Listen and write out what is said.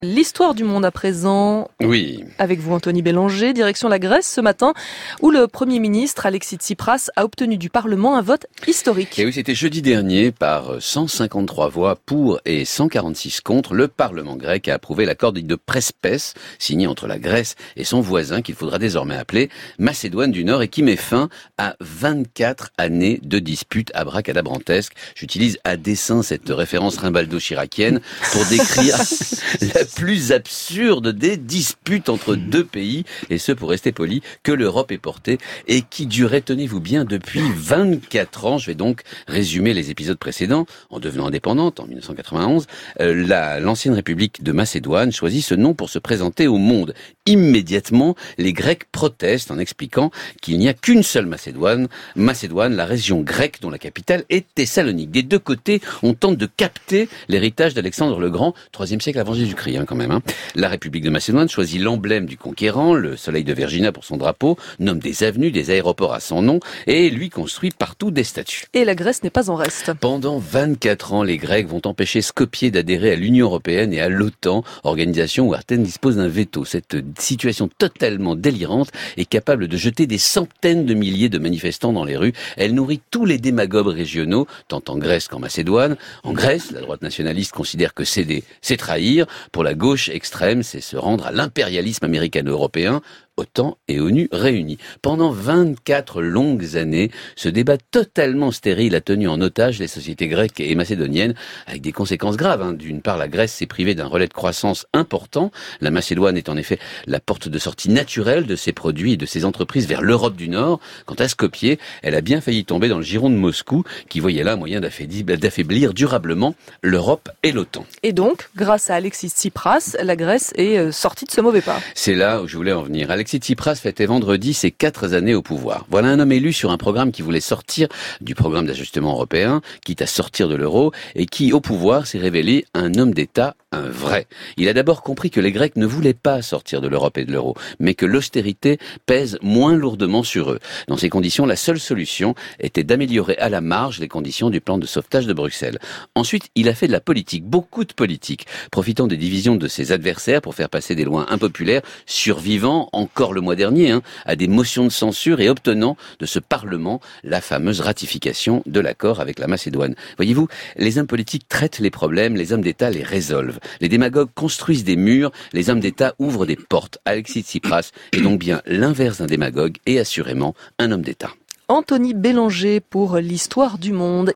L'histoire du monde à présent. Oui. Avec vous, Anthony Bélanger, direction la Grèce ce matin, où le Premier ministre Alexis Tsipras a obtenu du Parlement un vote historique. Et oui, c'était jeudi dernier, par 153 voix pour et 146 contre, le Parlement grec a approuvé l'accord dit de Prespès, signé entre la Grèce et son voisin, qu'il faudra désormais appeler Macédoine du Nord, et qui met fin à 24 années de disputes abracadabrantesques. J'utilise à dessein cette référence rimbaldo-chiracienne pour décrire la plus absurde des disputes entre deux pays, et ce, pour rester poli, que l'Europe ait porté et qui durait, tenez-vous bien, depuis 24 ans. Je vais donc résumer les épisodes précédents. En devenant indépendante, en 1991, l'ancienne République de Macédoine choisit ce nom pour se présenter au monde. Immédiatement, les Grecs protestent en expliquant qu'il n'y a qu'une seule Macédoine, la région grecque dont la capitale est Thessalonique. Des deux côtés, on tente de capter l'héritage d'Alexandre le Grand, 3e siècle avant Jésus-Christ, quand même. La République de Macédoine choisit l'emblème du conquérant, le soleil de Vergina pour son drapeau, nomme des avenues, des aéroports à son nom, et lui construit partout des statues. Et la Grèce n'est pas en reste. Pendant 24 ans, les Grecs vont empêcher Skopje d'adhérer à l'Union européenne et à l'OTAN, organisation où Athènes dispose d'un veto. Cette situation totalement délirante est capable de jeter des centaines de milliers de manifestants dans les rues. Elle nourrit tous les démagogues régionaux, tant en Grèce qu'en Macédoine. En Grèce, la droite nationaliste considère que céder, c'est trahir. Pour la gauche extrême, c'est se rendre à l'impérialisme américano-européen, OTAN et ONU réunis. Pendant 24 longues années, ce débat totalement stérile a tenu en otage les sociétés grecques et macédoniennes, avec des conséquences graves. D'une part, la Grèce s'est privée d'un relais de croissance important. La Macédoine est en effet la porte de sortie naturelle de ses produits et de ses entreprises vers l'Europe du Nord. Quant à Skopje, elle a bien failli tomber dans le giron de Moscou, qui voyait là un moyen d'affaiblir durablement l'Europe et l'OTAN. Et donc, grâce à Alexis Tsipras, la Grèce est sortie de ce mauvais pas. C'est là où je voulais en venir. Alexis Tsipras fêtait vendredi ses 4 années au pouvoir. Voilà un homme élu sur un programme qui voulait sortir du programme d'ajustement européen, quitte à sortir de l'euro, et qui, au pouvoir, s'est révélé un homme d'État, un vrai. Il a d'abord compris que les Grecs ne voulaient pas sortir de l'Europe et de l'euro, mais que l'austérité pèse moins lourdement sur eux. Dans ces conditions, la seule solution était d'améliorer à la marge les conditions du plan de sauvetage de Bruxelles. Ensuite, il a fait de la politique, beaucoup de politique, profitant des divisions de ses adversaires pour faire passer des lois impopulaires, survivant encore le mois dernier à des motions de censure et obtenant de ce Parlement la fameuse ratification de l'accord avec la Macédoine. Voyez-vous, les hommes politiques traitent les problèmes, les hommes d'État les résolvent. Les démagogues construisent des murs, les hommes d'État ouvrent des portes. Alexis Tsipras est donc bien l'inverse d'un démagogue et assurément un homme d'État. Anthony Bélanger pour l'histoire du monde.